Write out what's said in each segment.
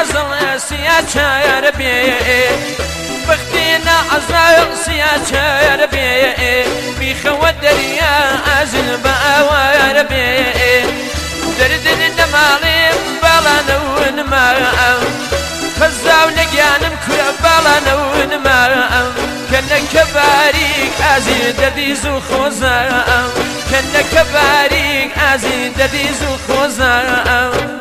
أزل سيا ربي بختنا أزل سيا ربي بيخو الدريا أزل بأوا ربي درد النمالي بلا نون ما خزاو لقيانم كربلا نون ما كنا كباريك أزيد ديز وخوزا كنا كباريك أزيد ديز وخوزا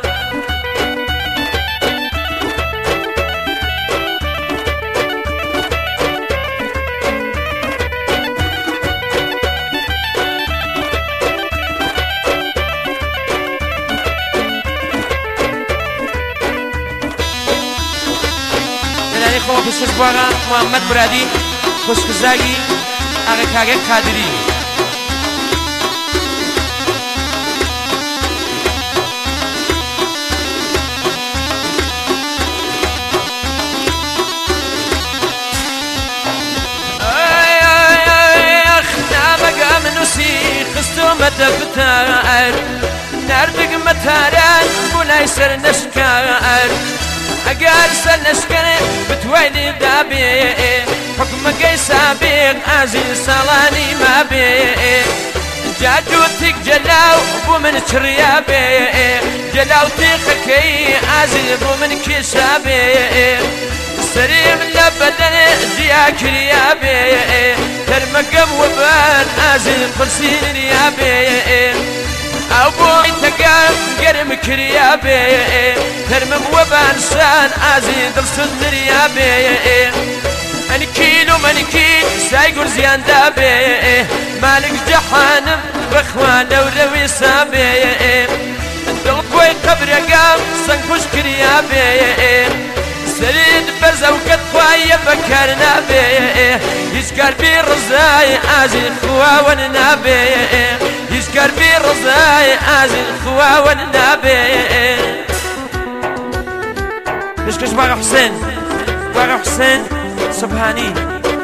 خو بسش باغا محمد مرادی خوشگزاگی آقا کاغه قادری اخنا مقام نسي خستو مدفتار نردق متاران بولاي سر نشكار اگر سنشكني بتويلي دابي حكم قي سابق عزيز صلاني ما بي جاجوتك جلاو بومن شريابي جلاوتي خكي عزيز بومن كشابي سريم لبدن جياك ريابي ترمقم وبان عزيز فرسين ريابي أو بوي تقام قرم كريابي ترمم وبانسان عزيز الصدر يابي أنكيل ومنكيل سايقر زيان دابي مالك جحانم بخوان وروي سابي دلقوي قبر قام سنكوش كريابي سريد برزا وكتخوايا بكرنا بي يشكر بي رزاي عزيز خوا وننابي يشكر بي رزاي عزيز خوا وننابي نشكش باغا حسين سبحاني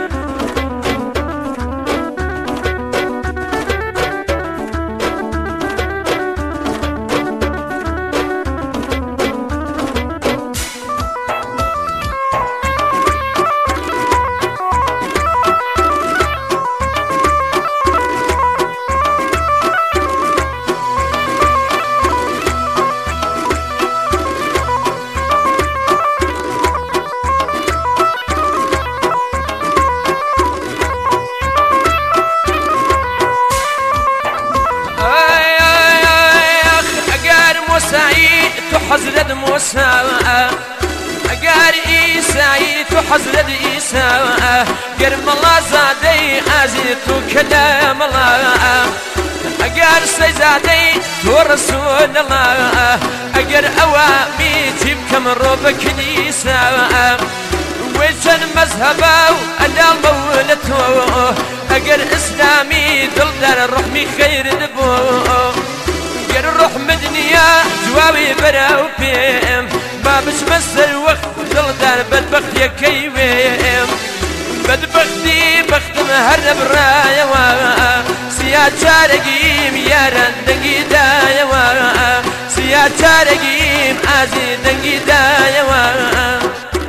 سعيد تحزرد موسى أقاري سعيد تحزرد إيسى قرم الله زادي أزيد كلام الله أقار سيزادي تو رسول الله أقر أوامي تبكم روب كنيسة ويشن مذهبه أنا مولته أقر إسلامي دلدر الرحمي خير دبوه الروح مدنيا جوابي براو بيم ما بش مسر وقت دلدار بدبخت يا كيويم بدبختي بختم هرب رايا سيا شارقيم يا رندقي دايا سيا شارقيم عزيز دنقي دايا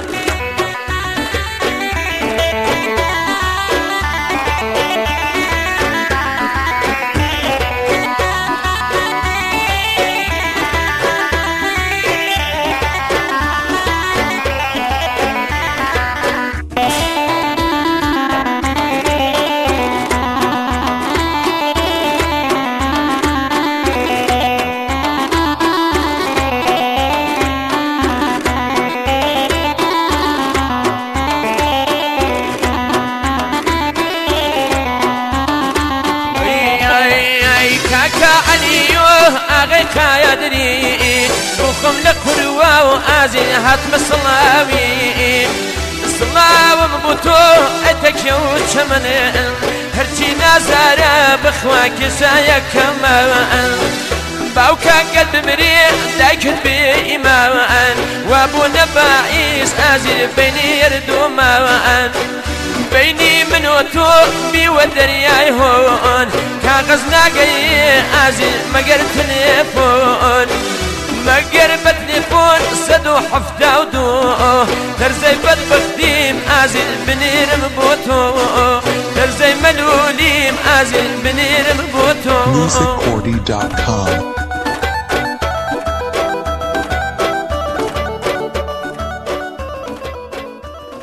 أغيكا يدري بوخم لكروا وآزين هاتم الصلاوي الصلاو مبوتو اتكيو شمن هرشي نازارة بخواك سايا كمان باوكا قلب مريح دايكت بإيمان وابو نباعيس آزين بيني يردو مان بيني من وتو بيودرياي هون كاغزنا قاي عزيز مقر تليفون مقر بتليفون سد وحفدة ودو درزي بدبختيم أزل بنيرم بوتو درزي ملوليم أزل بنيرم بوتو musiccordy.com